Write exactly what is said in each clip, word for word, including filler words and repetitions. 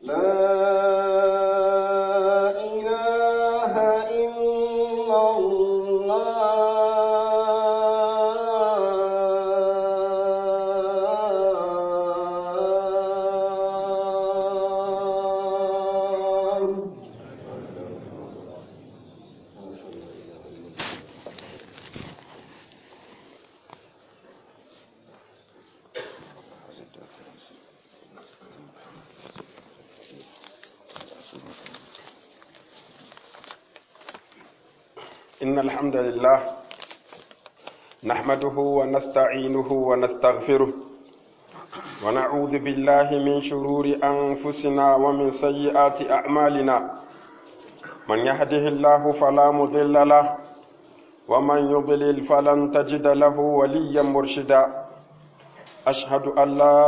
إن الحمد لله نحمده ونستعينه ونستغفره ونعوذ بالله من شرور أنفسنا ومن سيئات أعمالنا من يهده الله فلا مضل له ومن يضلل فلن تجد له وليا مرشدا أشهد أن لا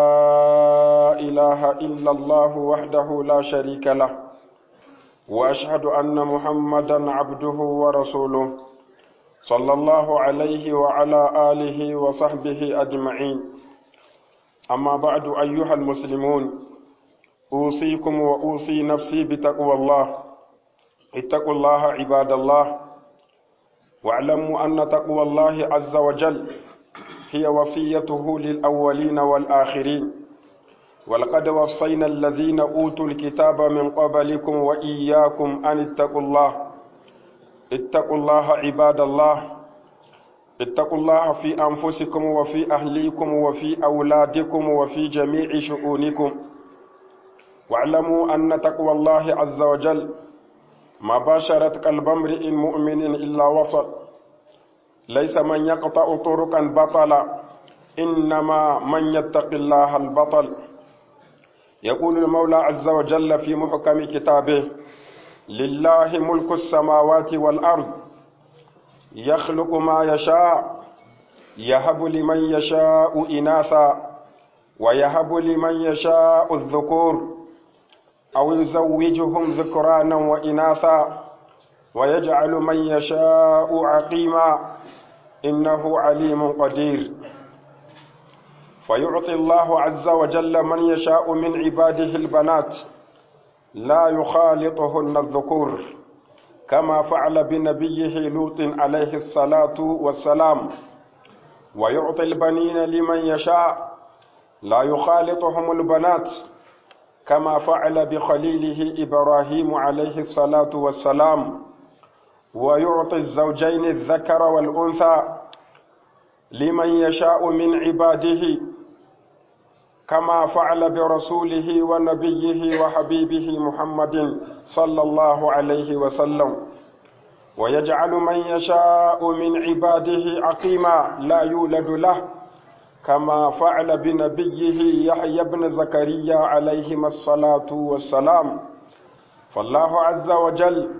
إله إلا الله وحده لا شريك له وأشهد أن محمدا عبده ورسوله صلى الله عليه وعلى آله وصحبه أجمعين. أما بعد أيها المسلمون، أوصيكم وأوصي نفسي بتقوى الله. اتقوا الله عباد الله، واعلموا أن تقوى الله عز وجل هي وصيته للأولين والآخرين، ولقد وصينا الذين أوتوا الكتاب من قبلكم وإياكم أن اتقوا الله. اتقوا الله عباد الله، اتقوا الله في أنفسكم وفي أهليكم وفي أولادكم وفي جميع شؤونكم، واعلموا أن تقوى الله عز وجل ما باشرت قلب امرئ مؤمن إلا وصل. ليس من يقطع طرقا بطلا، إنما من يتق الله البطل. يقول المولى عز وجل في محكم كتابه: لله ملك السماوات والأرض يخلق ما يشاء يهب لمن يشاء إناثا ويهب لمن يشاء الذكور أو يزوجهم ذكرانا وإناثا ويجعل من يشاء عقيما إنه عليم قدير. فيعطي الله عز وجل من يشاء من عباده البنات لا يخالطهن الذكور، كما فعل بنبيه لوط عليه الصلاة والسلام، ويعطي البنين لمن يشاء لا يخالطهم البنات، كما فعل بخليله إبراهيم عليه الصلاة والسلام، ويعطي الزوجين الذكر والأنثى لمن يشاء من عباده، كما فعل برسوله ونبيه وحبيبه محمد صلى الله عليه وسلم، ويجعل من يشاء من عباده عقيما لا يولد له، كما فعل بنبيه يحيى بن زكريا عليهما الصلاة والسلام. فالله عز وجل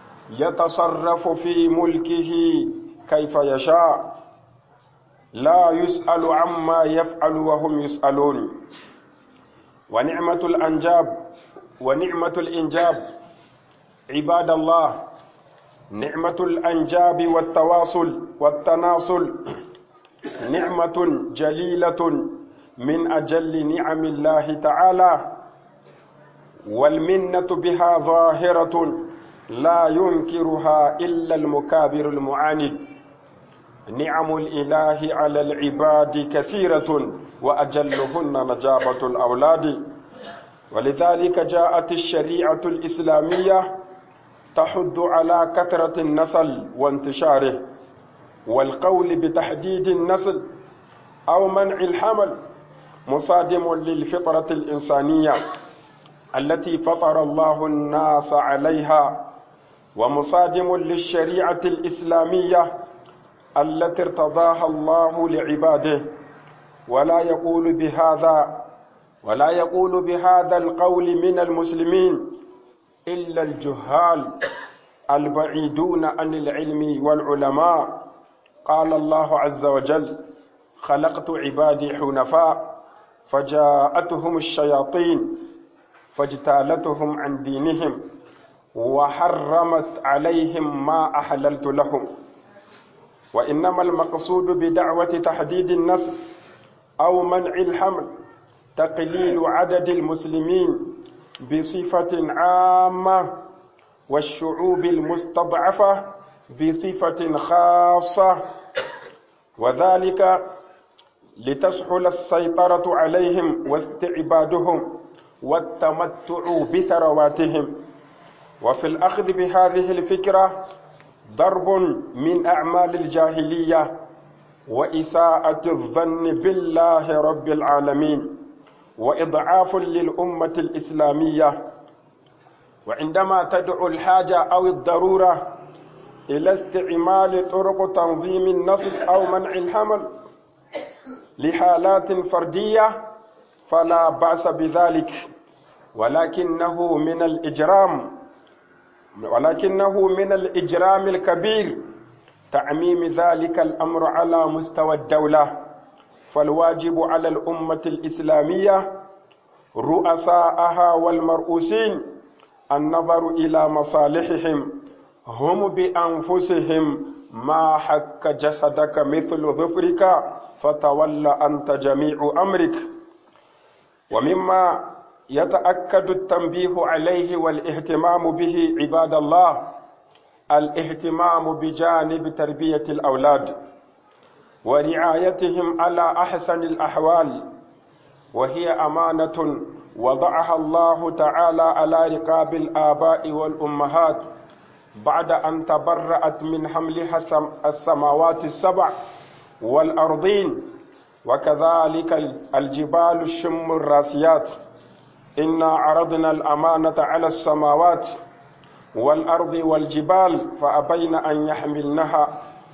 يتصرف في ملكه كيف يشاء، لا يسأل عما يفعل وهم يسألون. ونعمة الأنجاب ونعمة الإنجاب عباد الله، نعمة الأنجاب والتواصل والتناصل نعمة جليلة من أجل نعم الله تعالى، والمنة بها ظاهرة لا ينكرها إلا المكابر المعاند. نعم الإله على العباد كثيرة وأجلهن نجابة الأولاد، ولذلك جاءت الشريعة الإسلامية تحض على كثرة النسل وانتشاره، والقول بتحديد النسل أو منع الحمل مصادم للفطرة الإنسانية التي فطر الله الناس عليها، ومصادم للشريعة الإسلامية التي ارتضاها الله لعباده. ولا يقول بهذا ولا يقول بهذا القول من المسلمين إلا الجهال البعيدون عن العلم والعلماء. قال الله عز وجل: خلقت عبادي حنفاء فجاءتهم الشياطين فاجتالتهم عن دينهم وحرمت عليهم ما أحللت لهم. وإنما المقصود بدعوة تحديد النسل أو منع الحمل تقليل عدد المسلمين بصفة عامة، والشعوب المستضعفة بصفة خاصة، وذلك لتسهل السيطرة عليهم واستعبادهم والتمتع بثرواتهم. وفي الأخذ بهذه الفكرة ضرب من أعمال الجاهلية وإساءة الظن بالله رب العالمين، وإضعاف للأمة الإسلامية. وعندما تدعو الحاجة أو الضرورة إلى استعمال طرق تنظيم النسل أو منع الحمل لحالات فردية فلا بأس بذلك، ولكنه من الإجرام ولكنه من الإجرام الكبير تعميم ذلك الأمر على مستوى الدولة. فالواجب على الأمة الإسلامية رؤساءها والمرؤوسين النظر إلى مصالحهم هم بأنفسهم. ما حك جسدك مثل ظفرك فتول أنت جميع أمرك. ومما يتأكد التنبيه عليه والاهتمام به عباد الله الاهتمام بجانب تربية الأولاد ورعايتهم على أحسن الأحوال، وهي أمانة وضعها الله تعالى على رقاب الآباء والأمهات بعد أن تبرأت من حملها السماوات السبع والأرضين وكذلك الجبال الشم الراسيات. إنا عرضنا الأمانة على السماوات والأرض والجبال فأبين أن يحملنها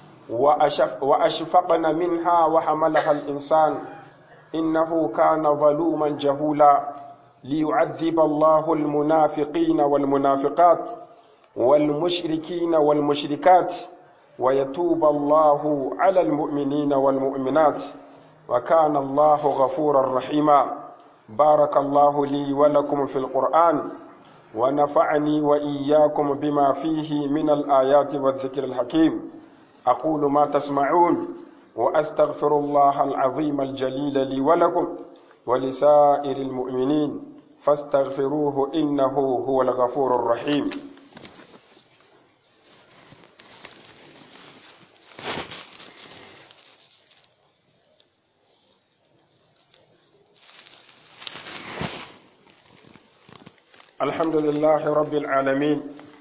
وأشفقن منها وحملها الإنسان إنه كان ظلوما جهولا. ليعذب الله المنافقين والمنافقات والمشركين والمشركات ويتوب الله على المؤمنين والمؤمنات، وكان الله غفورا رحيما. بارك الله لي ولكم في القرآن، ونفعني وإياكم بما فيه من الآيات والذكر الحكيم. أقول ما تسمعون وأستغفر الله العظيم الجليل لي ولكم ولسائر المؤمنين فاستغفروه إنه هو الغفور الرحيم. الحمد لله رب العالمين،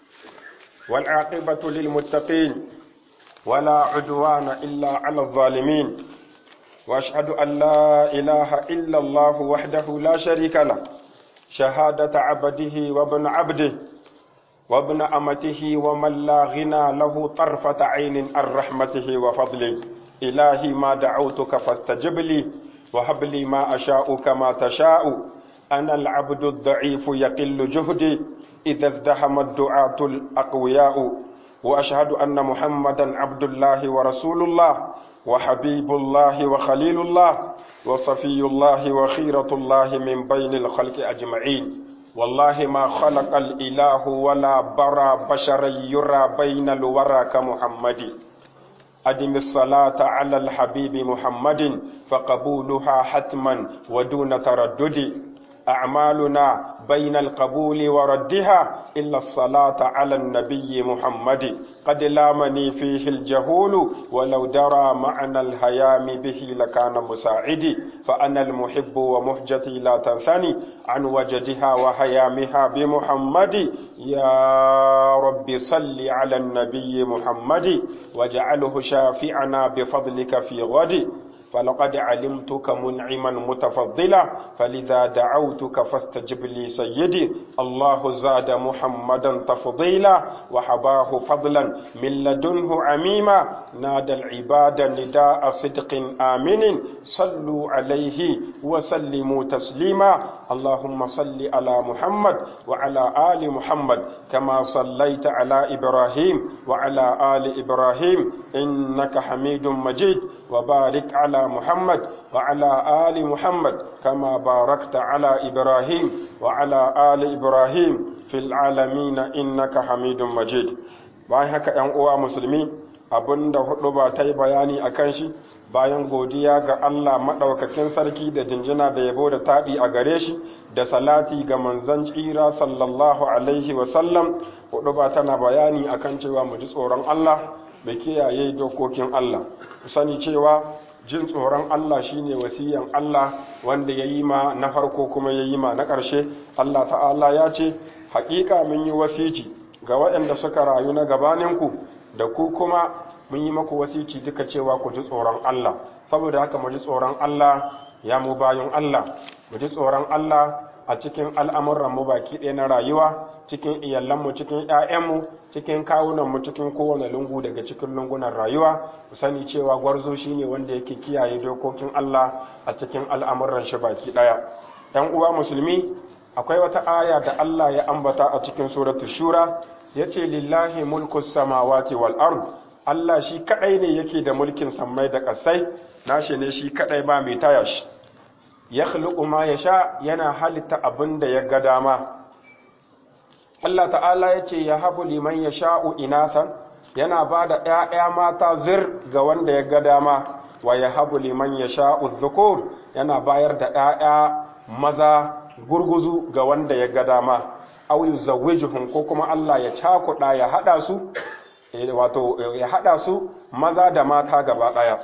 والعاقبة للمتقين، ولا عدوان إلا على الظالمين، وأشهد أن لا إله إلا الله وحده لا شريك له شهادة عبده وابن عبده وابن أمته ومن لا غنى له طرفة عين عن رحمته وفضله. إلهي ما دعوتك فاستجب لي وهب لي ما أشاء كما تشاء. أنا العبد الضعيف يقل جهدي إذا ازدحم الدعاة الأقوياء. وأشهد أن محمدا عبد الله ورسول الله وحبيب الله وخليل الله وصفي الله وخيرة الله من بين الخلق أجمعين. والله ما خلق الإله ولا برى بشرا يرى بين الورى كمحمد. أدم الصلاة على الحبيب محمد فقبولها حتما ودون تردد. أعمالنا بين القبول وردها إلا الصلاة على النبي محمد. قد لامني فيه الجهول ولو درى معنى الهيام به لكان مساعدي. فأنا المحب ومهجتي لا تنثني عن وجدها وهيامها بمحمد. يا رب صل على النبي محمد واجعله شافعنا بفضلك في غد. فلقد علمتك منعما متفضلا فلذا دعوتك فاستجب لي سيدي. الله زاد محمدا تفضيلا وحباه فضلا من لدنه عميما. نادى العباد نداء صدق آمن صلوا عليه وسلموا تسليما. اللهم صل على محمد وعلى آل محمد كما صليت على إبراهيم وعلى آل إبراهيم إنك حميد مجيد. وبارك على محمد وعلى آل محمد كما باركت على إبراهيم وعلى آل إبراهيم في العالمين إنك حميد مجيد. bayan haka ‘yan uwa musulmi, abinda hudu ba ta yi bayani a kan shi bayan godiya ga Allah maɗaukakin sarki da jinjina da yabo da taɗi a gare shi da salati ga manzon tsira sallallahu alaihi wasallam, hudu ba tana bayani akan cewa mu ji tsoron Allah mu kiyaye dokokin Allah. Ku sani cewa jin tsoron Allah shine wasiyan Allah wanda ya yi ma na farko kuma ya yi ma na ƙarshe. Allah ta'ala ya ce, haƙiƙa mun yi wasici ga waɗanda suka rayu na gabaninku da ku kuma mun yi maku wasici duka cewa ku ji tsoron Allah. Saboda haka mu ji tsoron Allah ya mu bayan Allah, mu ji tsoron Allah a cikin al'amuranmu baki ɗaya na rayuwa, cikin iyalanmu, cikin ‘ya'yanmu, cikin kawunanmu, cikin kowane lungu daga cikin lungunan rayuwa. Ku sani cewa gwarzo shi ne wanda yake kiyaye dokokin Allah a cikin al'amuran shi baki ɗaya. ‘Yan uwa musulmi, akwai wata aya da Allah ya ambata a cikin suratul Shura, ya ce, lillahi mulkus samawati wal ard. Allah shi kaɗai ne yake da mulkin sammai da ƙasai, nashi ne shi kaɗai ba mai taya shi. Ya khluqu ma yasha, yana halitta abin da ya ga dama. Allah ta'ala ya ce, ya habu liman yasha'u inasan, yana ba da ‘ya'ya mata zir ga wanda ya ga dama, wa ya habu liman yasha'u dhukur, yana bayar da ‘ya'ya maza gurguzu ga wanda ya ga dama. Aw yuzawwijuhum, ko kuma Allah ya cakuɗa ya haɗa su, wato ya haɗa su maza da mata gaba ɗaya.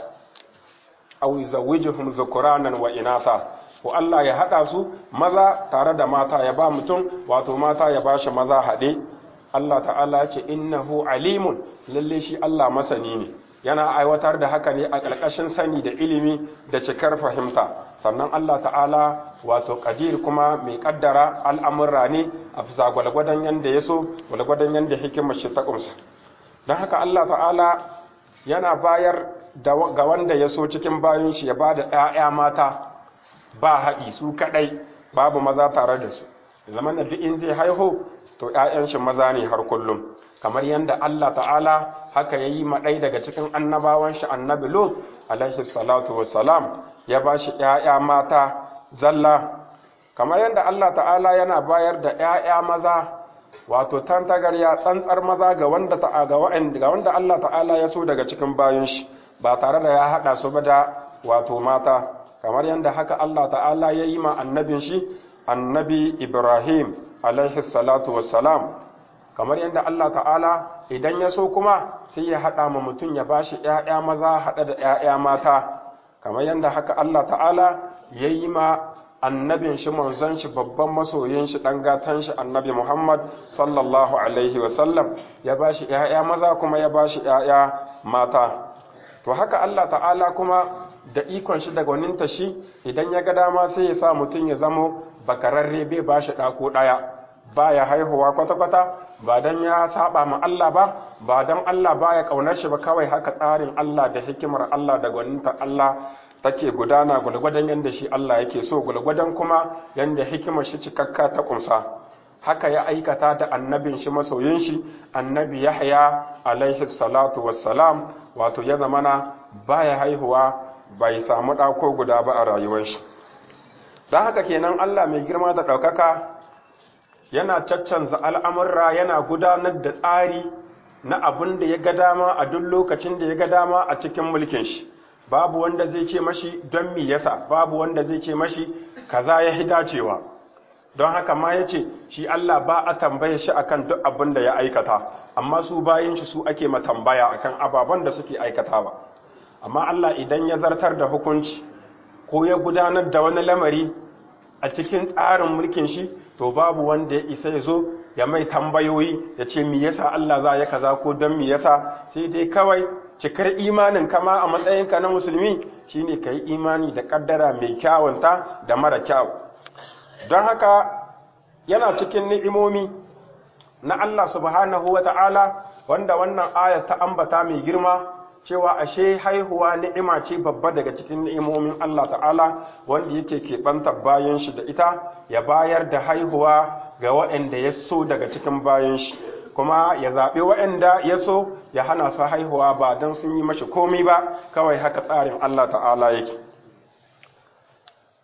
Aw yuzawwijuhum dhukuranan wa inatha, ko Allah ya haɗa su maza tare da mata, ya ba mutum wato mata ya ba shi maza haɗe. Allah ta'ala ce innahu alimun, lalle shi Allah masani ne, yana aiwatar da haka ne a ƙarƙashin sani da ilimi da cikar fahimta. Sannan Allah ta'ala wato qadir, kuma mai kaddara al'amurra ne a bisa gwalgwadon yanda ya so, gwalgwadon yanda hikimar shi ta ƙumsa. Don haka Allah ta'ala yana bayar ga wanda ya so cikin bayan shi ya ba da ‘ya'ya mata ba haɗi, su kaɗai babu maza tare da su, zaman da duk in zai haihu to ‘ya'yan shi maza ne har kullum, kamar yadda Allah ta'ala haka ya yi maɗai daga cikin annabawan shi annabi Lut alaihi salatu wassalam, ya ba shi ‘ya'ya mata zalla. Kamar yadda Allah ta'ala yana bayar da ‘ya'ya maza wato tantagarya tsantsar maza ga wanda ga wanda Allah ta'ala ya so daga cikin bayan shi, ba tare da ya haɗa su ba da wato mata, kamar yadda haka Allah ta'ala ya yi ma annabin shi annabi Ibrahim alaihi salatu wassalam. Kamar yadda Allah ta'ala idan ya so kuma sai ya haɗa ma mutum ya bashi ‘ya'ya maza haɗe da ‘ya'ya mata, kamar yadda haka Allah ta'ala ya yi ma annabin shi manzon shi babban masoyin shi ɗan gatan shi annabi Muhammad sallallahu alaihi wasallam, ya bashi ‘ya'ya maza kuma ya bashi ‘ya'ya mata. To haka Allah ta'ala kuma da ikon shi da gwaninta shi, idan ya ga dama sai ya sa mutum ya zamo bakararre bai ba shi ɗako ɗaya, ba ya haihuwa kwata-kwata, ba don ya saba ma Allah ba, ba don Allah ba ya ƙaunar shi ba, kawai haka tsarin Allah da hikimar Allah da gwaninta Allah take gudana gwalgwadon yadda shi Allah yake so, gwalgwadon kuma yadda hikimar shi cikakka ta ƙumsa. Haka ya aikata da annabin shi masoyin shi annabi Yahya alaihi salatu wassalam, wato ya zamana baya haihuwa, bai samu ɗako guda ba a rayuwar shi. Don haka kenan Allah mai girma da ɗaukaka yana caccanza al'amurra, yana gudanar da tsari na abin da ya ga dama a duk lokacin da ya ga dama a cikin mulkin shi. Babu wanda zai ce mashi don mi yasa, babu wanda zai ce mashi kaza ya dacewa. Don haka ma ya ce shi Allah ba a tambaye shi akan duk abin da ya aikata, amma su bayin shi su ake matambaya akan ababen da suke aikatawa. Amma Allah idan ya zartar da hukunci ko ya gudanar da wani lamari a cikin tsarin mulkin shi, to babu wanda ya isa ya zo ya mai tambayoyi ya ce mi yasa Allah za ya kaza ko don mi yasa, sai dai kawai cikar imanin kama a matsayinka na musulmi shine ka yi imani da kaddara mai kyawunta da mara kyau. Don haka yana cikin ni'imomi na Allah subhanahu wa ta'ala wanda wannan aya ta ambata mai girma, cewa ashe haihuwa ni'ima ce babba daga cikin ni'imomin Allah ta'ala wanda yake keɓantar bayan shi da ita, ya bayar da haihuwa ga waɗanda ya so daga cikin bayan shi, kuma ya zaɓi waɗanda ya so ya hana su haihuwa ba don sun yi mashi komi ba, kawai haka tsarin Allah ta'ala yake.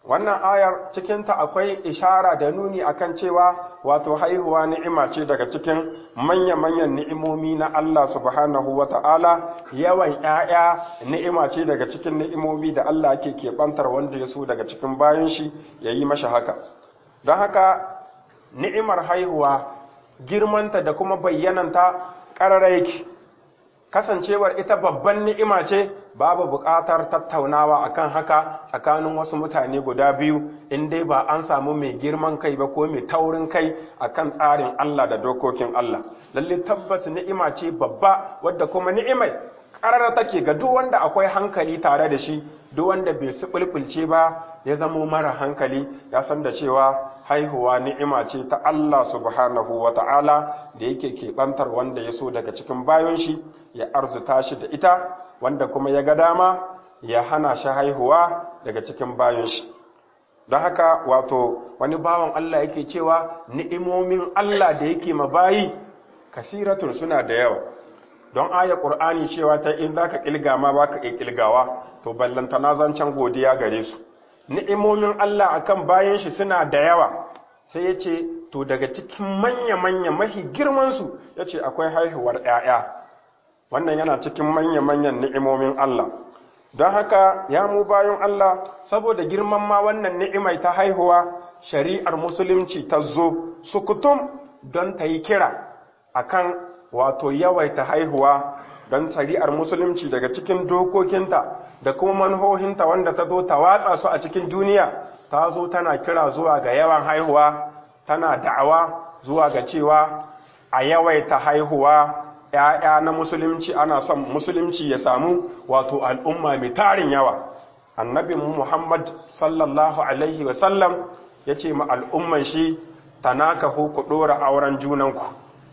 wannan ayar cikinta akwai ishara da nuni akan cewa wato haihuwa ni'ima ce daga cikin manya-manyan ni'imomi na Allah subhanahu wa ta'ala. Yawan ‘ya'ya ni'ima ce daga cikin ni'imomi da Allah ke keɓantar wanda ya so daga cikin bayan shi ya yi mashi haka. Don haka ni'imar haihuwa girmanta da kuma bayyananta ƙarara yake, kasancewar ita babban ni'ima ce, babu buƙatar tattaunawa akan haka tsakanin wasu mutane guda biyu, in dai ba an samu mai girman kai ba ko mai taurin kai akan tsarin Allah da dokokin Allah. Lalle tabbas ni'ima ce babba, wadda kuma ni'imai ƙarara take ga duk wanda akwai hankali tare da shi, duk wanda bai su bulbulce ba ya zamo mara hankali, ya san da cewa haihuwa ni'ima ce ta Allah subhanahu wa ta'ala da yake keɓantar wanda ya so daga cikin bayan shi, ya arzuta shi da ita, wanda kuma ya ga dama ya hana shi haihuwa daga cikin bayan shi. Don haka wato wani bawan Allah yake cewa ni'imomin Allah da yake mabayi kasiratun suna da yawa. Don aya Qur'ani cewa ta in zaka kilga ma baka iya kilgawa, to ballantana zancan godiya gare su. Ni'imomin Allah akan bayan shi suna da yawa. Sai yace to daga cikin manya-manya mahi girman su yace akwai haihuwar ƴaƴa. Wannan yana cikin manya-manyan ni'imomin Allah. Don haka ya mu bayan Allah, saboda girman ma wannan ni'imai ta haihuwa, shari'ar musulunci ta zo sukutum don ta yi kira akan wato yawaita haihuwa, don shari'ar musulunci daga cikin dokokinta da kuma manhohinta wanda ta zo ta watsa su a cikin duniya, ta zo tana kira zuwa ga yawan haihuwa, tana da'awa zuwa ga cewa a yawaita haihuwa. ‘Ya'ya na musulunci ana son musulunci ya samu wato al'umma mai tarin yawa. Annabin Muhammad sallallahu Alaihi wasallam ya ce ma al'umman shi, tanakahu ku ɗora auren junanku,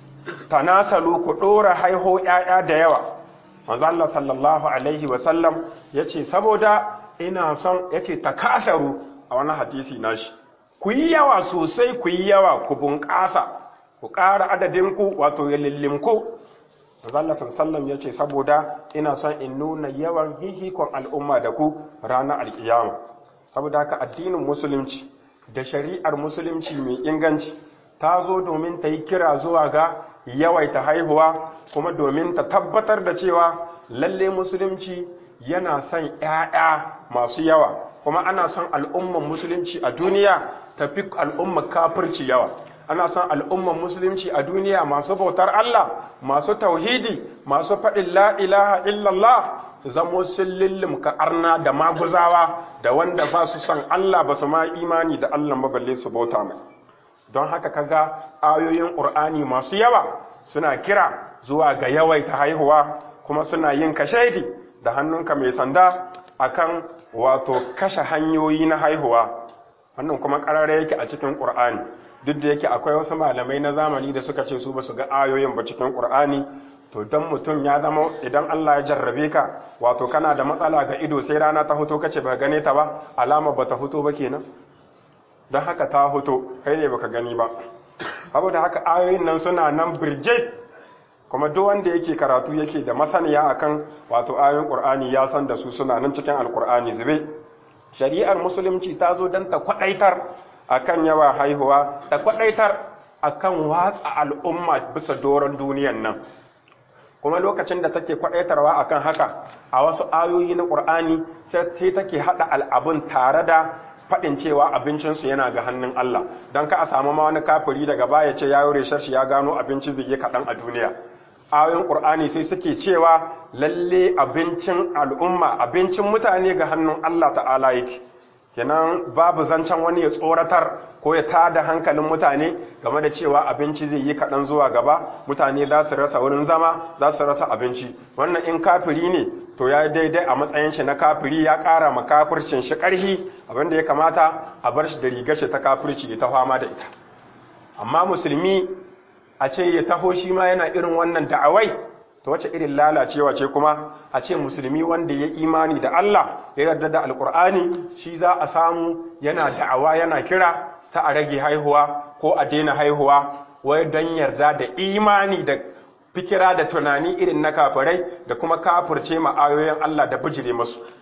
tanasalu ku ɗora haiho ‘ya'ya da yawa. Manzo Allah sallallahu Alaihi wasallam ya ce, saboda ina son, ya ce, takasaru a wani hadisi nashi, ku yi yawa sosai, ku yi yawa, ku bunƙasa, ku ƙara adadinku wato ya lillimku. Allah sallallahu ya ce saboda ina son in nuna yawan hihikon al'umma da ku ranar alkiyama. Saboda haka addinin musulunci da shari'ar musulunci mai inganci ta zo domin ta yi kira zuwa ga yawaita haihuwa, kuma domin ta tabbatar da cewa lalle musulunci yana son ‘ya'ya masu yawa, kuma ana son al'umman musulunci a duniya ta fi al'ummar kafirci yawa. Ana son al'umman musulunci a duniya masu bautar Allah, masu tauhidi, masu faɗin la ilaha illallah, su zamo sun lillimka arna da maguzawa da wanda ba su son Allah ba su ma imani da Allah balle su bauta mai. Don haka kaga ayoyin Qur'ani masu yawa suna kira zuwa ga yawaita haihuwa, kuma suna yin kashedi da hannunka mai sanda akan wato kashe hanyoyi na haihuwa. Wannan kuma ƙarare yake a cikin Qur'ani. Duk da yake akwai wasu malamai na zamani da suka ce su ba su ga ayoyin ba cikin Qur'ani, to dan mutum ya zama idan Allah ya jarrabe ka wato kana da matsala ga ido sai rana ta hoto kace ba gane ta ba, alama ba ta hoto ba kenan. Dan haka ta hoto kai ne baka gani ba. Saboda haka ayoyin nan suna nan birje, kuma duk wanda yake karatu yake da masaniya akan wato ayoyin Qur'ani ya san da su suna nan cikin Al-Qur'ani zube. Shari'ar musulunci ta zo dan ta kwadaitar akan yawa haihuwa, da kwadaitar akan watsa al'umma bisa doron duniyan nan. Kuma lokacin da take kwadaitarwa akan haka a wasu ayoyi na Qur'ani sai take hada al'abun tare da fadin cewa abincin su yana ga hannun Allah, dan ka a samu ma wani kafiri daga baya ce ya yore sharshi ya gano abinci zai yi kadan a duniya. Ayoyin Qur'ani sai suke cewa lalle abincin al'umma, abincin mutane ga hannun Allah ta'ala yake. Kenan babu zancen wani ya tsoratar ko ya tada hankalin mutane game da cewa abinci zai yi kaɗan zuwa gaba, mutane za su rasa wurin zama, za su rasa abinci. Wannan in kafiri ne to ya daidai a matsayin shi na kafiri, ya ƙara ma kafircin shi ƙarhi, abinda ya kamata a bar shi da rigar shi ta kafirci ya ta fama da ita. Amma musulmi a ce ya taho shi ma yana irin wannan da'awai, to wace irin lalacewa ce kuma a ce musulmi wanda ya imani da Allah ya yarda da alkur'ani shi za a samu yana da'awa yana kira ta a rage haihuwa ko a daina haihuwa, wai don yarda da imani da fikira da tunani irin na kafirai da kuma kafirce ma ayoyin Allah da bijire masu.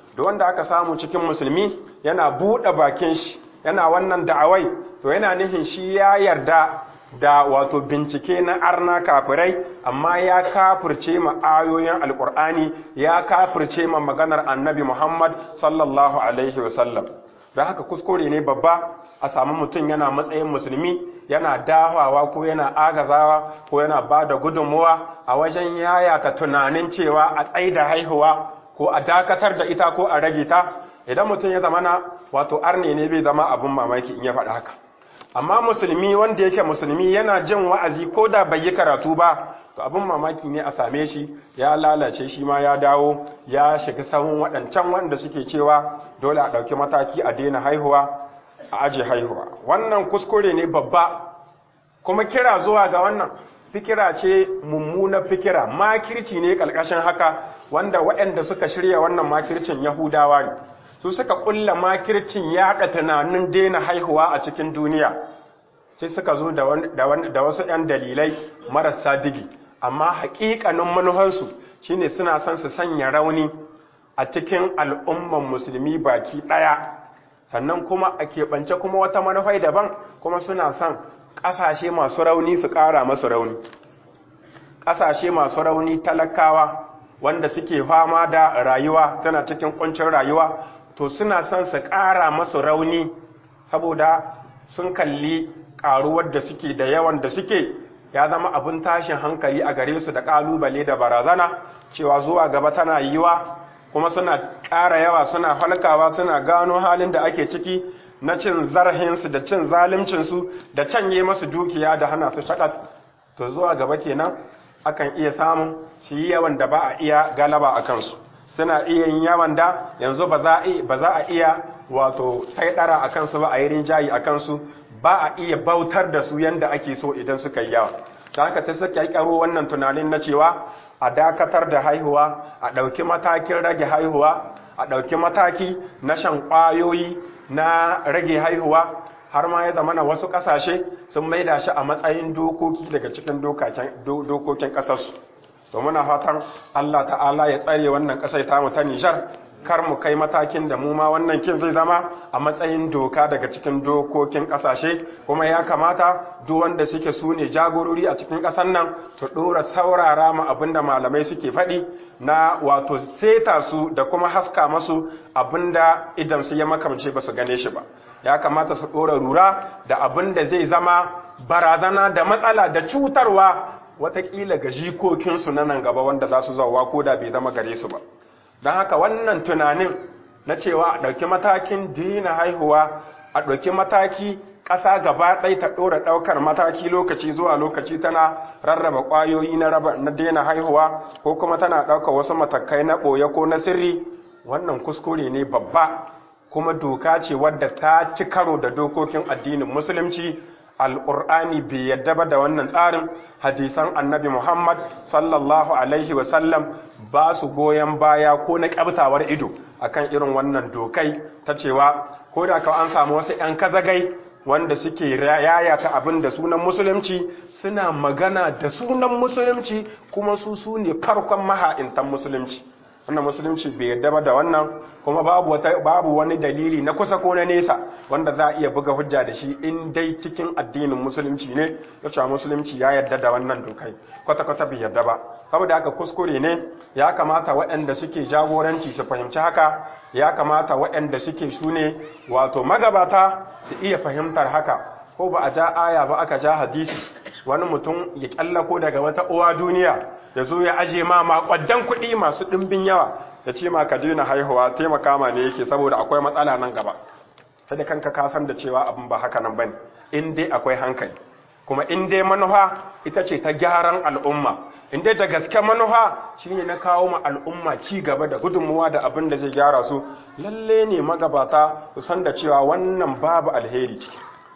da wanda aka samu cikin musulmi yana buɗe bakin shi yana wannan da'awai to yana nihin shi ya yarda da wato bincike na arna kafirai amma ya kafirce ma ayoyin alkur'ani ya kafirce ma maganar annabi Muhammad sallallahu alaihi wasallam. da haka kuskure ne babba a samu mutum yana matsayin musulmi yana dahawa ko yana agazawa ko yana ba da gudunmuwa a wajen yayata tunanin cewa a tsaida haihuwa ko a dakatar da ita ko a rage ta. Idan mutum ya zamana wato arne ne bai zama abin mamaki in ya faɗa haka, amma musulmi wanda yake musulmi yana jin wa'azi ko da bai yi karatu ba to abin mamaki ne a same shi ya lalace shi ma ya dawo ya shiga sahun waɗancan wanda suke cewa dole a ɗauki mataki a daina haihuwa a aje haihuwa. Wannan kuskure ne babba, kuma kira zuwa ga wannan fikira ce mummuna fikira, makirci ne ƙarƙashin haka wanda waɗanda suka shirya wannan makircin Yahudawa ne. Su suka kulla makircin yaɗa tunanin daina haihuwa a cikin duniya, sai suka zo da wasu ‘yan dalilai marasa digi, amma haƙiƙanin manufansu shine suna son su sanya rauni a cikin al'umman musulmi baki ɗaya, sannan kuma a keɓance kuma wata manufai daban, kuma suna son ƙasashe masu rauni su ƙara masu rauni. Ƙasashe masu rauni talakawa wanda suke fama da rayuwa tana cikin ƙuncin rayuwa, to suna son su ƙara masu rauni saboda sun kalli ƙaruwar da suke da yawan da suke ya zama abin tashin hankali a gare su da ƙalubale da barazana cewa zuwa gaba tana yiwa, kuma suna ƙara yawa suna halkawa suna gano halin da ake ciki na cin zarhinsu da cin zalimcinsu da canye masu dukiya da hana su shakat. To zuwa gaba kenan akan iya samun su yi yawan da ba a iya galaba a kansu, suna iya yin yawan da yanzu ba za a iya wato taidara a kansu ba, a yi rinjayi a kansu, ba a iya bautar da su yanda ake so idan suka yi yawa. Ta haka sai suka yi karo wannan tunanin na cewa a dakatar da haihuwa, a ɗauki matakin rage haihuwa, a ɗauki mataki na shan ƙwayoyi na rage haihuwa, har ma ya zama na wasu ƙasashe sun maida shi a matsayin dokoki daga cikin dokokin ƙasarsu. To muna fatan Allah ta'ala ya tsare wannan ƙasar tamu ta Nijar, kar mu kai matakin da mu ma wannan kin zai zama a matsayin doka daga cikin dokokin ƙasashe. Kuma ya kamata duk wanda suke su ne jagorori a cikin ƙasar nan to ɗora saurara ma abinda malamai suke faɗi na wato seta su da kuma haska masu abinda idan su ya makamce ba su gane shi ba. Ya kamata su ɗora rura da abinda zai zama barazana da matsala da cutarwa watakila ga jikokinsu na nan gaba wanda za su zauwa ko da bai zama gare su ba. Don haka wannan tunanin na cewa a ɗauki matakin dina haihuwa, a ɗauki mataki ƙasa gaba ɗai ta ɗora ɗaukar mataki lokaci zuwa lokaci tana rarraba ƙwayoyi na daina haihuwa ko kuma tana ɗaukar wasu matakai na ɓoye ko na sirri, wannan kuskure ne babba, kuma doka ce wadda ta ci karo da dokokin addinin musulunci. Al'ur'ani bai yadda ba da wannan tsarin, hadisan annabi Muhammad sallallahu Alaihi wasallam ba su goyon baya ko na ƙabtawar ido akan irin wannan dokai ta cewa ko da ka an samu wasu ‘yan kazagai wanda suke yayata abin da sunan musulunci suna magana da sunan musulunci kuma su su ne farkon maha'intan musulunci. Wannan musulunci bai yarda ba da wannan, kuma babu wata babu wani dalili na kusa ko na nesa wanda za a iya buga hujja da shi in dai cikin addinin musulunci ne ya cewa musulunci ya yarda da wannan dokai, kwata kwata bai yarda ba. Saboda haka kuskure ne, ya kamata waɗanda suke jagoranci su fahimci haka, ya kamata waɗanda suke su ne wato magabata su iya fahimtar haka. Ko ba a ja aya ba aka ja hadisi, wani mutum ya kyallako daga wata uwa duniya ya zo ya aje ma makwaddan kuɗi masu ɗimbin yawa ya ce ma ka daina haihuwa, taimaka ma ne yake saboda akwai matsala nan gaba. Ta da kanka ka san da cewa abin ba haka nan bane, in dai akwai hankali, kuma in dai manufa ita ce ta gyaran al'umma, in dai da gaske manufa shine na kawo ma al'umma ci gaba da gudunmuwa da abin da zai gyara su, lalle ne magabata su san da cewa wannan babu alheri ciki.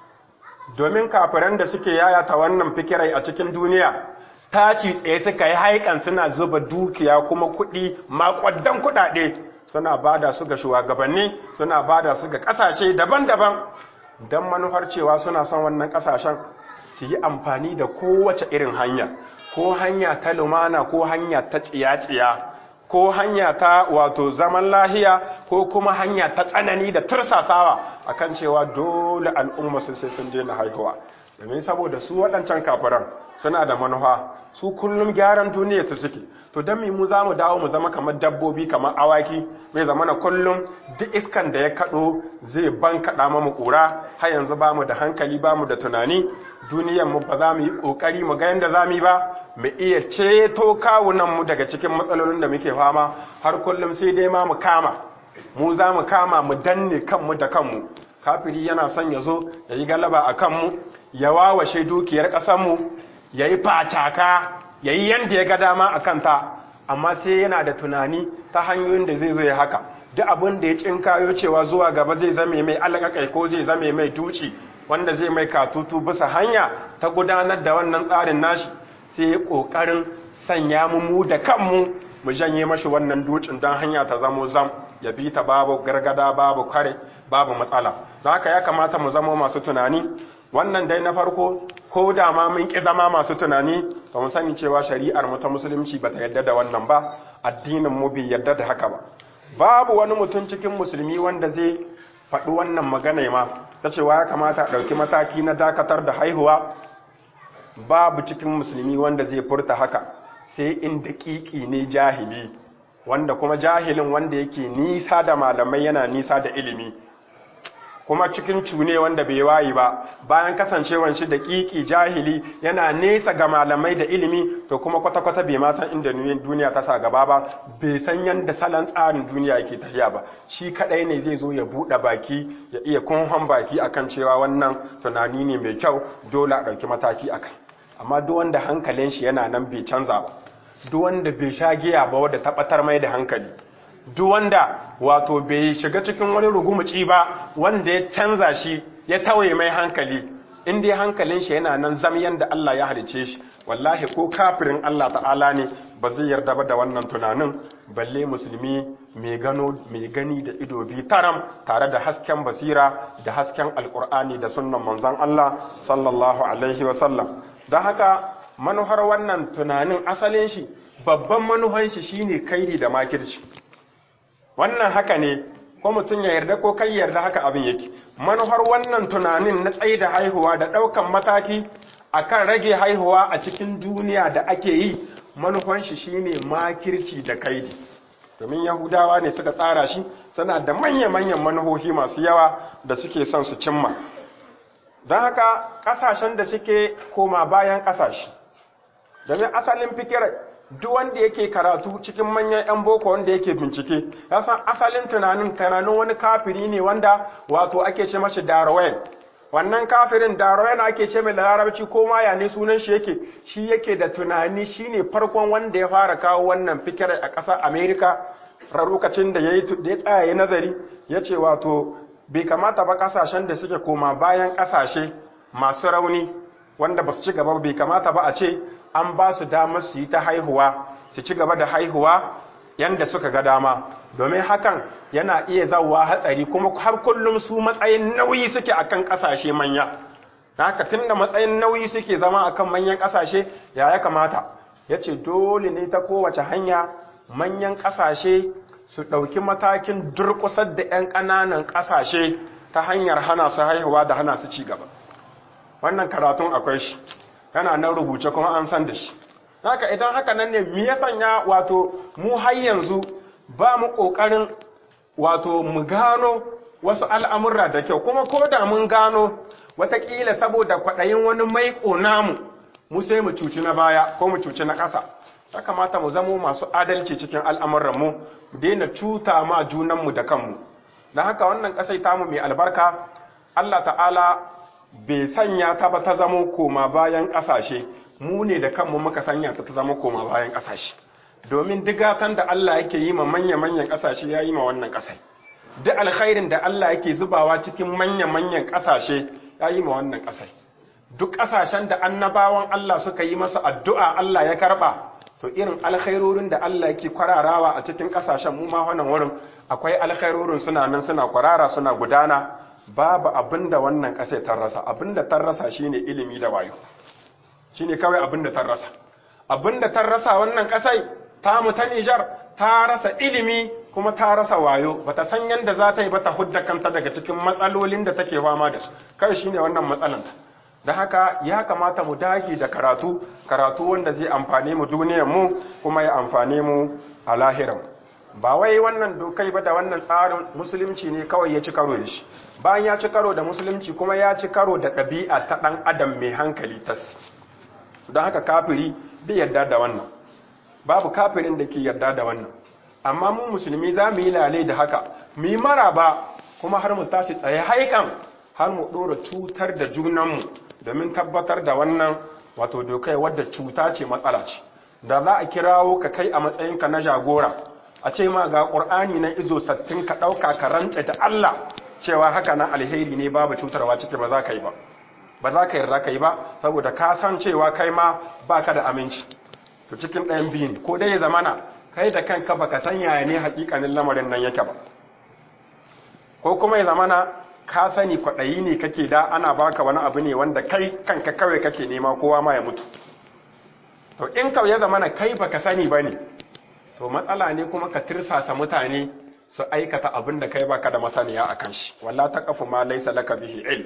Domin kafiran da suke yayata wannan fikirai a cikin duniya taci tsaye suka yi haikan suna zuba dukiya kuma kuɗi makwaddan kuɗaɗe suna bada su ga shugabanni, suna bada su ga ƙasashe daban-daban don manufar cewa suna son wannan ƙasashen su yi amfani da kowace irin hanya, ko hanya ta lumana ko hanya ta tsiya-tsiya ko hanya ta wato zaman lahiya ko kuma hanya ta tsanani da tursasawa akan cewa dole al'umma su sai sun daina haihuwa. domin saboda su waɗancan kafiran suna da manufa, su kullum gyaran duniya su suke. To don mi mu za mu dawo mu zama kamar dabbobi kamar awaki mai zama na kullum duk iskan da ya kaɗo zai ban kaɗa mamu ƙura, har yanzu ba mu da hankali ba mu da tunani, duniyan mu ba za mu yi ƙoƙari mu ga yadda za mu yi ba mu iya ceto kawunan mu daga cikin matsalolin da muke fama, har kullum sai dai ma mu kama mu za mu kama mu danne kanmu da kanmu. Kafiri yana son ya zo ya yi galaba a kanmu, ya wawashe dukiyar ƙasanmu, ya yi fataka, ya yi yadda ya ga dama a kanta, amma sai yana da tunani ta hanyoyin da zai zo ya haka. Duk abin da ya cinkayo cewa zuwa gaba zai zame mai alaƙaƙai ko zai zame mai duci wanda zai mai katutu bisa hanya ta gudanar da wannan tsarin nashi, sai ya ƙoƙarin sanya mu mu da kanmu mu janye mashi wannan ducin don hanya ta zamo zam, ya bi ta babu gargada babu kare babu matsala. Don haka ya kamata mu zama masu tunani. Wannan dai na farko, ko da ma mun ƙi zama masu tunani, ba mu sani cewa shari'ar mu ta musulunci ba ta yarda da wannan ba, addinin mu bai yarda da haka ba. Babu wani mutum cikin musulmi wanda zai faɗi wannan magana ma ta cewa ya kamata a ɗauki mataki na dakatar da haihuwa. Babu cikin musulmi wanda zai furta haka, sai in daƙiƙi ne jahili, wanda kuma jahilin wanda yake nisa da malamai yana nisa da ilimi, kuma cikin cune wanda bai wayi ba, bayan kasancewan shi da kiki jahili yana nesa ga malamai da ilimi, to kuma kwata-kwata bai ma san inda duniya ta sa gaba ba, bai san yanda salon tsarin duniya yake tafiya ba. Shi kadai ne zai zo ya buɗe baki ya iya kunhan baki akan cewa wannan tunani ne mai kyau, dole a ɗauki mataki akai. Amma duk wanda hankalin shi yana nan bai canza ba, duk wanda bai sha giya ba wanda tabbatar mai da hankali, duk wanda wato bai shiga cikin wani rugumuci ba wanda ya canza shi ya tawaye mai hankali, in dai hankalin shi yana nan zam yanda Allah ya halice shi, wallahi ko kafirin Allah ta'ala ne ba zai yarda ba da wannan tunanin, balle musulmi mai gano mai gani da ido bi taram tare da hasken basira da hasken alkur'ani da sunnan manzon Allah sallallahu alaihi wa sallam. Don haka manuhar wannan tunanin asalin shi, babban manuhan shi shine kaidi da makirci. Wannan haka ne, ko mutum ya yarda ko kai yarda haka abin yake. Manuhar wannan tunanin na tsaye da haihuwa da ɗaukan mataki akan rage haihuwa a cikin duniya da ake yi, manuhan shi shine makirci da kaidi. Domin Yahudawa ne suka tsara shi, suna da manya-manyan manuhohi masu yawa da suke son su cimma. Don haka ƙasashen da suke koma bayan ƙasashe, domin asalin fikirar duk wanda yake karatu cikin manyan 'yan boko wanda yake bincike ya san asalin tunanin tunanin wani kafiri ne wanda wato ake ce mashi Darwin. Wannan kafirin Darwin ake ce mai larabci ko ma ya ne sunan shi yake, shi yake da tunani, shine farkon wanda ya fara kawo wannan fikirar a ƙasar America. Lokacin da ya tsaya ya nazari ya ce wato bai kamata ba ƙasashen da suke koma bayan ƙasashe masu rauni wanda ba su ci gaba, bai kamata ba a ce an ba su damar su yi ta haihuwa, su ci gaba da haihuwa yanda suka ga dama, domin hakan yana iya zawa hatsari, kuma har kullum su matsayin nauyi suke akan kasashe manya. Haka tunda matsayin nauyi suke zama akan manyan kasashe, ya ya kamata yace dole ne ta kowace hanya manyan kasashe su ɗauki matakin durƙusar da 'yan ƙananan kasashe ta hanyar hana su haihuwa da hana su ci gaba. Wannan karatun akwai shi, yana nan rubuce kuma an san da shi. Haka idan haka nan ne me ya sanya wato mu har yanzu ba mu kokarin wato mu gano wasu al'amurra da kyau, kuma ko da mun gano watakila saboda kwaɗayin wani maiƙo namu mu sai mu cuci na baya ko mu cuci na ƙasa. Ya kamata mu zamo masu adalci cikin al'amuran mu, mu daina cuta ma junanmu da kanmu. Don haka wannan ƙasai tamu mai albarka, Allah ta'ala bai sanya ta ba ta zama koma bayan ƙasashe, mu ne da kanmu muka sanya ta ta zama koma bayan ƙasashe. Domin digatan da Allah yake yi ma manya-manyan ƙasashe ya yi ma wannan ƙasai. Duk alkhairin da Allah yake zubawa cikin manya-manyan ƙasashe ya yi ma wannan ƙasai. Duk ƙasashen da annabawan Allah suka yi masa addu'a Allah ya karɓa, to irin alkhairorin da Allah yake kwararawa a cikin ƙasashen mu ma wannan wurin akwai alkhairorin suna nan suna kwarara suna gudana. Babu abinda wannan ƙasai ta rasa, abinda ta rasa shine ilimi da wayo, shine kawai abinda ta rasa. Abinda ta rasa wannan ƙasai tamu ta Nijar ta rasa ilimi kuma ta rasa wayo, bata san yanda za ta yi ba ta hudda kanta daga cikin matsalolin da take fama da su. Kai shine wannan matsalanta. Da haka ya kamata mu dage da karatu, karatu wanda zai amfane mu duniyar mu kuma ya amfane mu a lahiran. Ba wai wannan dokai ba da wannan tsarin musulunci ne kawai ya ci karo da shi. Bayan ya ci karo da musulunci kuma ya ci karo da ɗabi'a ta ɗan adam mai hankali tas. Don haka kafiri bai yarda da wannan. Babu kafirin da ke yarda da wannan. Amma mu musulmi za mu yi lale da haka, mu yi maraba kuma har mu tashi tsaye haikan har mu ɗora cutar da junanmu domin tabbatar da wannan wato dokai wadda cuta ce matsala ce. Da za a kirawo ka kai a matsayinka na jagora, a ce ma ga ƙur'ani na izo sattin ka ɗauka ka rantse da Allah cewa haka nan alheri ne babu cutarwa ciki ba za ka yi ba. Ba za ka yarda ka yi ba saboda ka san cewa kai ma ba ka da aminci. To cikin ɗayan biyu ne, ko dai ya zamana kai da kanka baka san yaya ne hakikanin lamarin nan yake ba. Ko kuma ya zamana ka sani kwaɗayi ne kake da ana baka wani abu ne wanda kai kanka kawai kake nema kowa ma ya mutu. To in kawai ya zamana kai baka sani ba ne, to matsala ne kuma ka tirsasa mutane su aikata abin da kai baka da masaniya a kan shi. Walla taqafu ma laysa laka bihi ilm.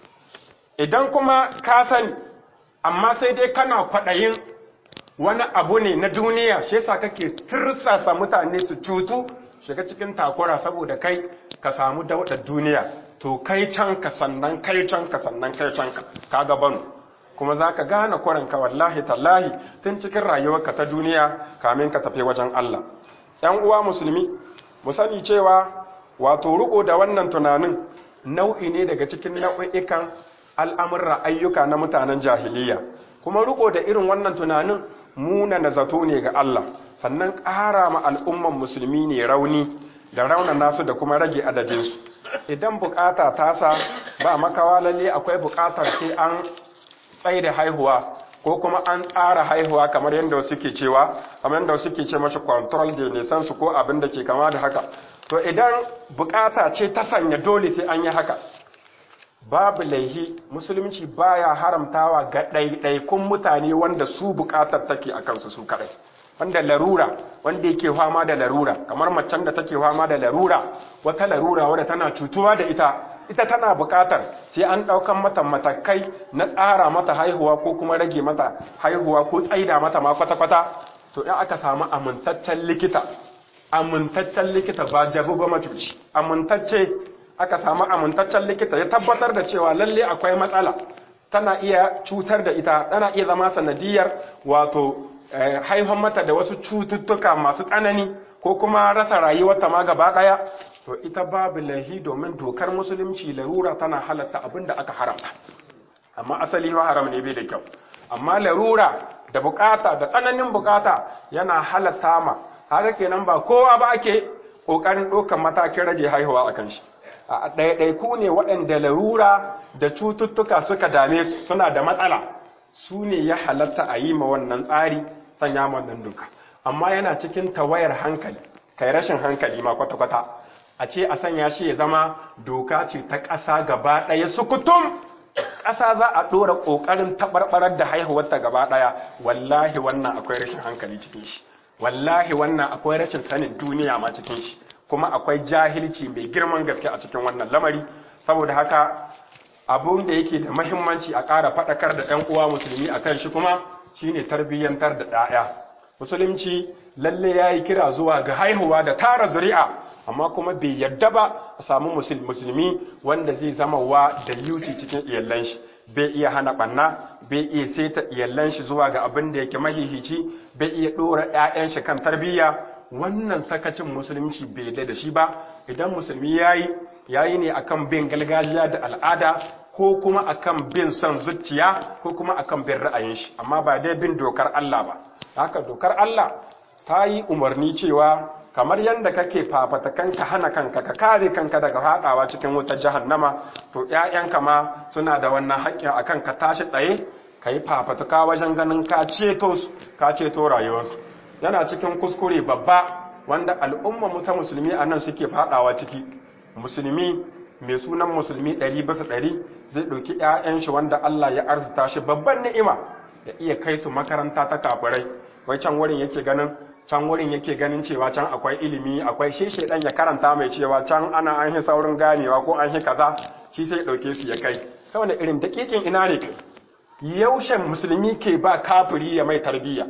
Idan kuma ka sani amma sai dai kana kwaɗayin wani abu ne na duniya, shi yasa kake tirsasa mutane su cutu shiga cikin takura saboda kai ka samu daudar duniya, to kai can ka sannan kai can ka sannan kai can ka kaga banu kuma zaka gane kuranka wallahi tallahi tun cikin rayuwarka ta duniya kamin ka tafi wajen Allah. Yan uwa musulmi, mu sani cewa wato riko da wannan tunanin nau'i ne daga cikin nau'ikan al'amuran ayyuka na mutanen jahiliya, kuma riko da irin wannan tunanin muna na zato ne ga Allah, sannan ƙara ma al'umman musulmi ne rauni da raunana su da kuma rage adadinsu. Idan bukata ta sa ba makawa lalle akwai bukatar sai an tsaye da haihuwa ko kuma an tsara haihuwa kamar yadda suke cewa, kamar yadda suke ce mashi control da nisan su ko abin da ke kama da haka. To idan bukata ce ta sanya dole sai an yi haka, babu laihi, musulunci baya haramtawa ga ɗaiɗaikun mutane wanda su buƙatar take a kansu su kaɗai, wanda larura, wanda yake fama da larura, kamar macen da take fama da larura, wata larura wadda tana cutuwa da ita, ita tana buƙatar sai an ɗaukan mata matakai na tsara mata haihuwa ko kuma rage mata haihuwa ko tsaida mata ma kwata-kwata. To in aka samu amintaccen likita, amintaccen likita ba jabu ba matuci, amintacce aka samu amintaccen likita ya tabbatar da cewa lalle akwai matsala tana iya cutar da ita, tana iya zama sanadiyar wato eh, haifan mata da wasu cututtuka masu tsanani ko kuma rasa rayuwarta ma gaba daya, to ita babu lahi domin dokar musulunci larura tana halatta abin da aka haramta, amma asali wa haram ne bai da kyau. Amma larura da bukata da tsananin bukata yana halatta ma, haka kenan ba kowa ba ake kokarin ɗaukar matakin rage haihuwa a kan shi. A ɗaiɗaiku ne waɗanda larura da cututtuka suka dame su, suna da matsala, su ne ya halatta a yi ma wannan tsari sanya wannan doka. Amma yana cikin tawayar hankali, kai rashin hankali ma kwata-kwata, a ce a sanya shi ya zama doka ce ta ƙasa gaba ɗaya sukutum, ƙasa za a ɗora ƙoƙarin taɓarɓarar da haihuwarta gaba ɗaya. Wallahi wannan akwai rashin hankali cikin shi, wallahi wannan akwai rashin sanin duniya ma cikin shi, kuma akwai jahilci mai girman gaske a cikin wannan lamari. Saboda haka abun da yake da mahimmanci a ƙara faɗakar da ɗan uwa musulmi a kan shi kuma shine tarbiyyantar da ɗaya. Musulunci lalle ya yi kira zuwa ga haihuwa da tara zuri'a, amma kuma bai yadda ba a samu musulmi wanda zai zama wa da yusi cikin iyalan shi, bai iya hana ɓanna, bai iya saita iyalan shi zuwa ga abin da yake mahihici, bai iya ɗora 'ya'yan shi kan tarbiyya. Wannan sakacin musulunci bai da shi ba. Idan musulmi yayi yayi ne akan bin gargajiya da al'ada ko kuma akan bin son zuciya ko kuma akan bin ra'ayin shi, amma ba dai bin dokar Allah ba. Haka dokar Allah ta yi umarni cewa kamar yadda kake fafatakan ka hana kanka ka kare kanka daga haɗawa cikin wutar jahannama, to ƴaƴanka ma suna da wannan haƙƙin akan ka tashi tsaye ka yi fafatuka wajen ganin ka ceto su, ka ceto rayuwarsu. Yana cikin kuskure babba wanda al'umma mu ta musulmi a nan suke fadawa ciki. Musulmi mai sunan musulmi ɗari bisa ɗari zai ɗauki ‘ya'yan shi wanda Allah ya arzuta shi babban ni'ima da iya kai su makaranta ta kafirai, wai can wurin yake ganin can wurin yake ganin cewa can akwai ilimi akwai shi shedan ya karanta mai cewa can ana an yi saurin ganewa ko an yi kaza shi sai dauke su ya kai sai wanda irin dakikin ina ne kai yaushe musulmi ke ba kafiri ya mai tarbiyya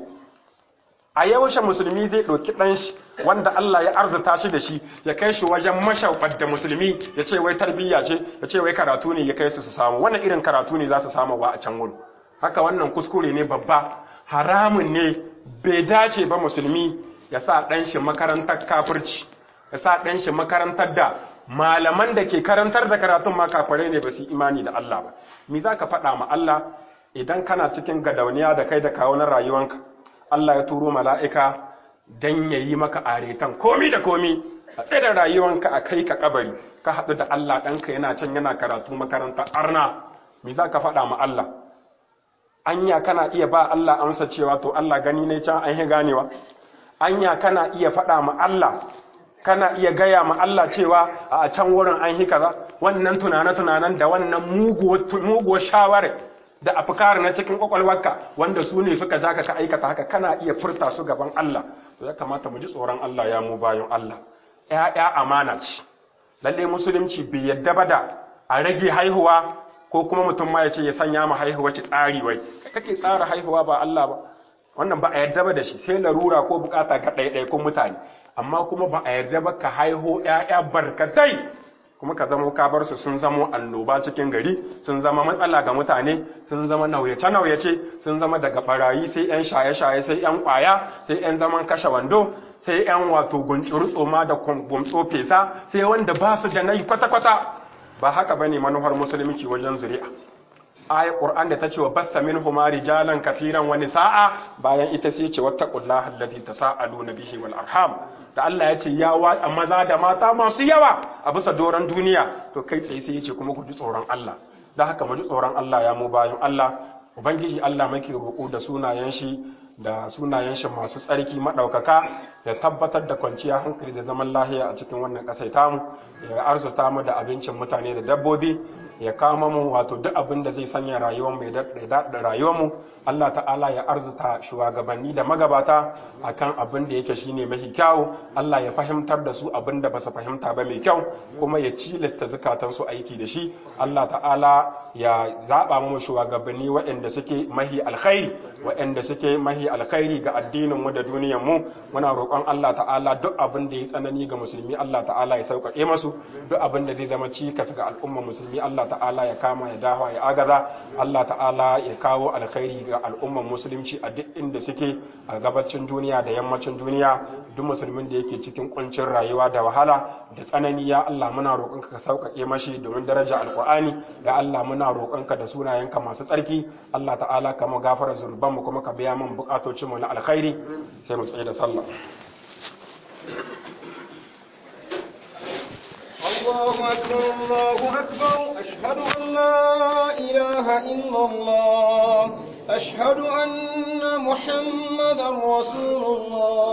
a yaushe musulmi zai dauki dan shi wanda Allah ya arzuta shi da shi ya kai shi wajen mashauƙar da musulmi ya ce wai tarbiyya ce ya ce wai karatu ne ya kai su su samu wannan irin karatu ne za su samu wa a can wurin haka wannan kuskure ne babba haramun ne bai dace ba musulmi ya sa ɗan shi makarantar kafirci ya sa ɗan shi makarantar da malaman da ke karantar da karatun ma kafirai ne ba su imani da Allah ba me za ka faɗa ma Allah idan kana cikin gadauniya da kai da kawo na rayuwanka Allah ya turo mala'ika don ya yi maka aretan komi da komi a tsaye da rayuwanka a kai ka kabari ka haɗu da Allah ɗanka yana can yana karatu makarantar arna me za ka faɗa ma Allah anya kana iya ba Allah amsa cewa to Allah gani ne can an yi ganewa anya kana iya faɗa ma Allah kana iya gaya ma Allah cewa a can wurin an yi kaza wannan tunane-tunanen da wannan muguwar shawarar da afkar na cikin kwakwalwarka wanda su ne suka ja ka aikata haka kana iya furta su gaban Allah to ya kamata mu ji tsoron Allah ya mu bayan Allah ƴaƴa amana ce lalle musulunci bai yadda ba da a rage haihuwa ko kuma mutum ma ya ce ya sanya ma haihuwa ki tsari wai kake tsara haihuwa ba Allah ba wannan ba a yarda ba da shi sai larura ko bukata ga ɗaiɗaikun mutane amma kuma ba a yarda ba ka haihu ƴaƴa barkatai kuma ka zama ka bar su sun zama annoba cikin gari sun zama matsala ga mutane sun zama nauyace nauyace sun zama daga barayi sai ƴan shaye shaye sai ƴan kwaya sai ƴan zaman kashe wando sai ƴan wato guncuru tsoma da gumtso fesa sai wanda ba su da nayi kwata kwata ba haka bane manufar musulunci wajen zuri'a ayat Qur'an da tace wa bassa minhuma rijalan kafiran wa nisaa bayan ita sai ce wattaqullaha allazi tasaaluna bihi wal arham da Allah ya ce ya watsa maza da mata masu yawa a bisa doran duniya to kai tsaye sai ya ce kuma ku ji tsoron Allah dan haka mu ji tsoron Allah ya mu bayan Allah ubangiji Allah muke roƙo da sunayen shi da sunayen shi masu tsarki madaukaka ya tabbatar da kwanciya hankali da zaman lafiya a cikin wannan ƙasar tamu ya arzuta mu da abincin mutane da dabbobi ya kama mu wato duk abin da zai sanya rayuwar mu da daɗin rayuwar mu Allah ta'ala ya arzuta shugabanni da magabata akan abin da yake shine mafi kyau Allah ya fahimtar da su abin da basu fahimta ba mai kyau kuma ya cilasta zakatan su aiki da shi Allah ta'ala ya zaba mu shugabanni waɗanda suke mahi alkhairi waɗanda suke mahi alkhairi ga addinin mu da duniyar mu muna roƙon Allah ta'ala duk abin da ya tsanani ga musulmi Allah ta'ala ya sauƙaƙe masu duk abin da zai zama cikas ga al'umma musulmi Allah ta'ala ya kama ya dawa ya agaza Allah ta'ala ya kawo alkhairi ga al'umman musulunci a duk inda suke a gabacin duniya da yammacin duniya duk musulmin da yake cikin kuncin rayuwa da wahala da tsanani ya Allah muna roƙonka ka sauƙaƙe mashi domin daraja alƙur'ani ya Allah muna roƙonka da sunayenka masu tsarki Allah ta'ala ka mu gafara zurban mu kuma ka biya min bukatocin mu na alkhairi sai mu tsaye da sallah الله أكبر الله أكبر أشهد أن لا إله إلا الله أشهد أن محمدا رسول الله